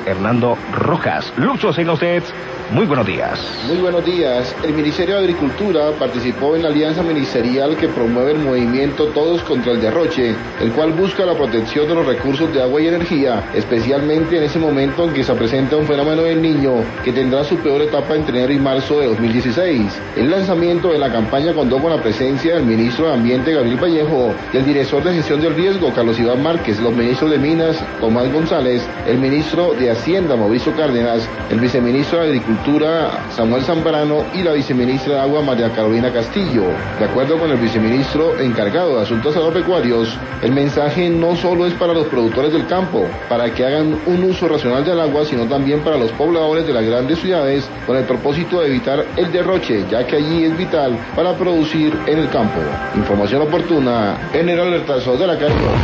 Hernando Rojas. Lucho, tenga usted muy buenos días. Muy buenos días. El Ministerio de Agricultura participó en la alianza ministerial que promueve el movimiento Todos contra el Derroche, el cual busca la protección de los recursos de agua y energía, especialmente en ese momento en que se presenta un fenómeno del Niño que tendrá su peor etapa entre enero y marzo de 2016. El lanzamiento de la campaña contó con la presencia del ministro de Ambiente, Gabriel Vallejo, y el director de gestión del riesgo, Carlos Iván Márquez, los ministros de Minas, Tomás González, el ministro de Hacienda, Mauricio Cárdenas, el viceministro de Agricultura, Samuel Zambrano, y la viceministra de Agua, María Carolina Castillo. De acuerdo con el viceministro encargado de Asuntos Agropecuarios, el mensaje no solo es para los productores del campo, para que hagan un uso racional del agua, sino también para los pobladores de las grandes ciudades, con el propósito de evitar el derroche, ya que allí es vital para producir en el campo. Información oportuna en el alertazo de la calle.